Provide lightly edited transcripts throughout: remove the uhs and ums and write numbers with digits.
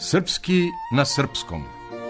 Srpski na srpskom.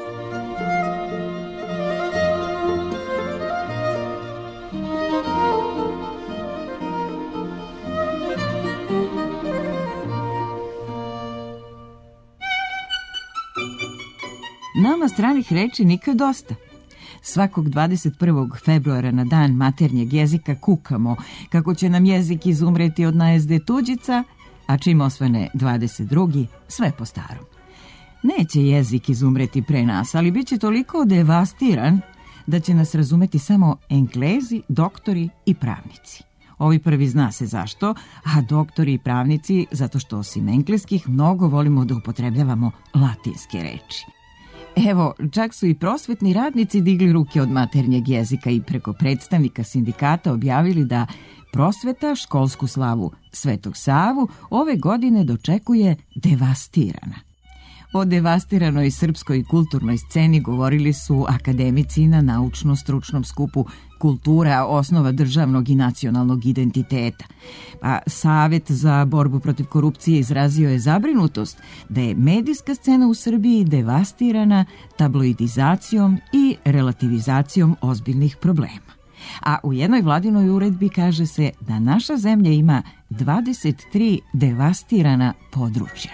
Nama stranih reči nikad dosta. Svakog 21. februara na dan maternjeg jezika kukamo kako će nam jezik izumreti od najezde tuđica, a čim osvane 22. sve po starom. Neće jezik izumreti pre nas, ali bit će toliko devastiran da će nas razumeti samo Englezi, doktori i pravnici. Ovi prvi zna se zašto, a doktori i pravnici zato što osim engleskih mnogo volimo da upotrebljavamo latinske reči. Evo, čak su i prosvetni radnici digli ruke od maternjeg jezika i preko predstavnika sindikata objavili da prosveta školsku slavu Svetog Savu ove godine dočekuje devastirana. O devastiranoj srpskoj kulturnoj sceni govorili su akademici na naučno-stručnom skupu Kultura, osnova državnog i nacionalnog identiteta. A Savet za borbu protiv korupcije izrazio je zabrinutost da je medijska scena u Srbiji devastirana tabloidizacijom i relativizacijom ozbiljnih problema. A u jednoj vladinoj uredbi kaže se da naša zemlja ima 23 devastirana područja.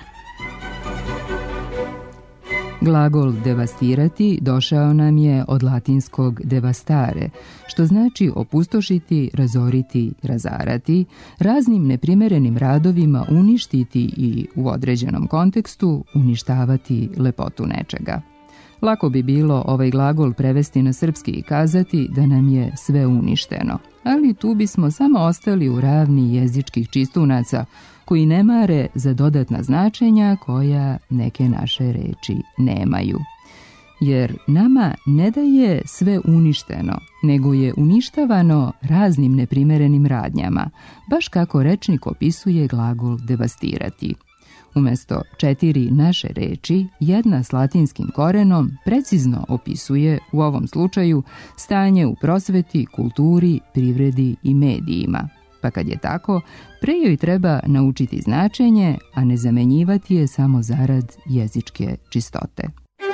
Glagol devastirati došao nam je od latinskog devastare, što znači opustošiti, razoriti, razarati, raznim neprimerenim radovima uništiti i u određenom kontekstu uništavati lepotu nečega. Lako bi bilo ovaj glagol prevesti na srpski i kazati da nam je sve uništeno, ali tu bismo samo ostali u ravni jezičkih čistunaca koji ne mare za dodatna značenja koja neke naše reči nemaju. Jer nama ne da je sve uništeno, nego je uništavano raznim neprimerenim radnjama, baš kako rečnik opisuje glagol devastirati. Umjesto 4 naše reči, jedna s latinskim korenom precizno opisuje, u ovom slučaju, stanje u prosveti, kulturi, privredi i medijima. Pa kad je tako, pre joj treba naučiti značenje, a ne zamenjivati je samo zarad jezičke čistote.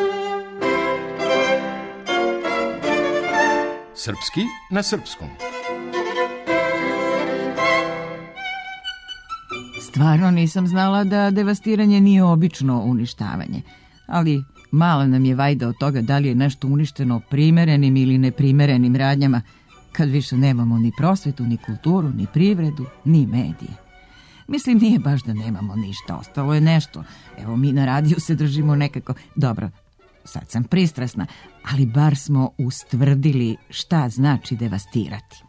Srpski na srpskom. Stvarno nisam znala da devastiranje nije obično uništavanje, ali mala nam je vajda od toga da li je nešto uništeno primerenim ili neprimerenim radnjama, kad više nemamo ni prosvetu, ni kulturu, ni privredu, ni medije. Mislim, nije baš da nemamo ništa, ostalo je nešto. Evo, mi na radiju se držimo nekako. Dobro, sad sam pristrasna, ali bar smo ustvrdili šta znači devastirati.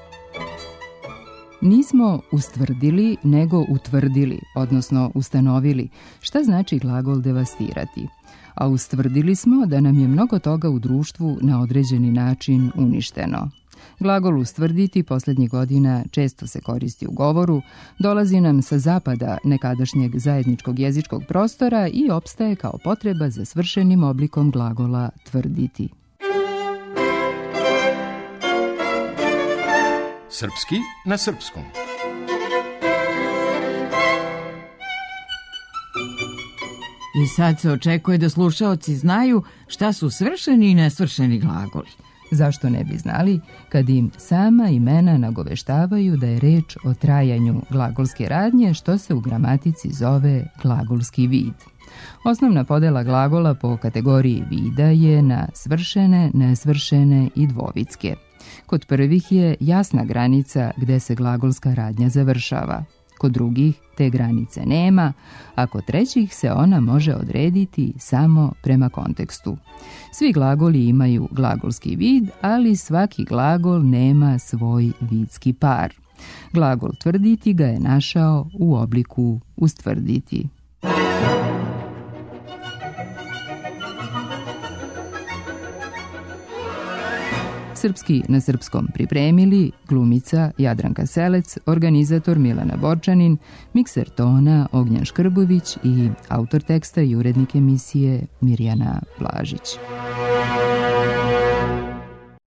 Nismo ustvrdili, nego utvrdili, odnosno ustanovili šta znači glagol devastirati. A ustvrdili smo da nam je mnogo toga u društvu na određeni način uništeno. Glagol ustvrditi posljednjih godina često se koristi u govoru, dolazi nam sa zapada nekadašnjeg zajedničkog jezičkog prostora i opstaje kao potreba za svršenim oblikom glagola tvrditi. Srpski na srpskom. I sad se očekuje da slušaoci znaju šta su svršeni i nesvršeni glagoli. Zašto ne bi znali kad im sama imena nagoveštavaju da je reč o trajanju glagolske radnje, što se u gramatici zove glagolski vid. Osnovna podela glagola po kategoriji vida je na svršene, nesvršene i dvovitske. Kod prvih je jasna granica gde se glagolska radnja završava. Kod drugih te granice nema, a kod trećih se ona može odrediti samo prema kontekstu. Svi glagoli imaju glagolski vid, ali svaki glagol nema svoj vidski par. Glagol tvrditi ga je našao u obliku ustvrditi. Srpski na srpskom pripremili glumica Jadranka Selec, organizator Milana Borčanin, mikser tona Ognjan Škrbović i autor teksta i urednik emisije Mirjana Blažić.